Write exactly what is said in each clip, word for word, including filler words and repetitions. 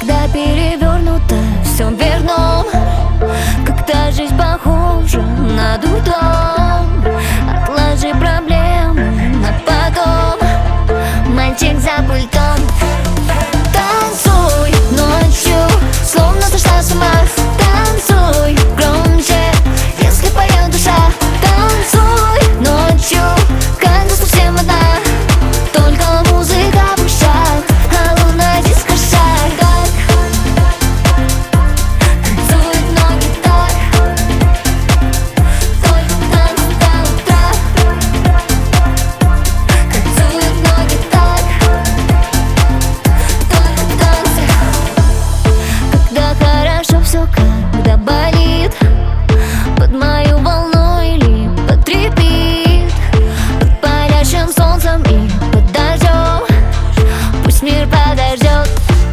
Когда перевернуто все вверх дном, когда жизнь похожа на дурдом, отложи проблемы на потом, мальчик за пультом. Танцуй ночью, словно сошла с ума. Танцуй громче, если поет душа. Танцуй ночью, когда совсем одна, только музыка в ушах, а луна дискошар. Танцуют ноги так, только танцы до утра. Танцуют ноги так, только танцы. Когда хорошо все, когда болит, под мою волну или под репит, под палящим солнцем и под дождем, пусть мир подождет.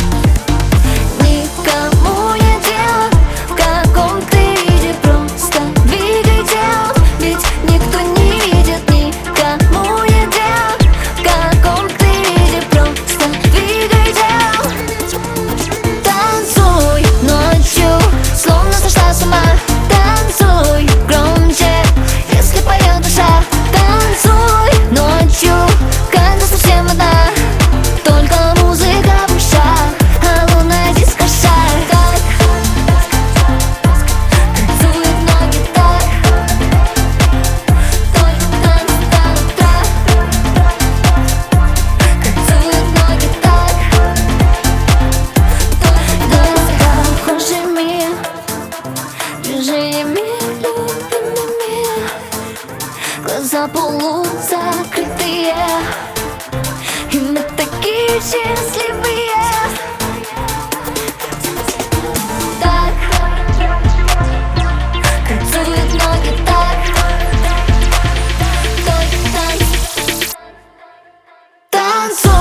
Никому нет дела, в каком ты виде, просто двигай телом, ведь никто не видит. Никому нет дела, в каком ты виде, просто двигай телом. Танцуй ночью, словно сошла с ума. Танцуй громче, если поет душа. Танцуй ночью, когда совсем одна, только музыка в ушах, а луна дискошар. Танцуют ноги так, только танцы до утра. Танцуют ноги так, только похожий мир, движениями любимыми, глаза полузакрытые, и мы такие счастливые. Так, танцуют ноги так, только танцы. Танцуй.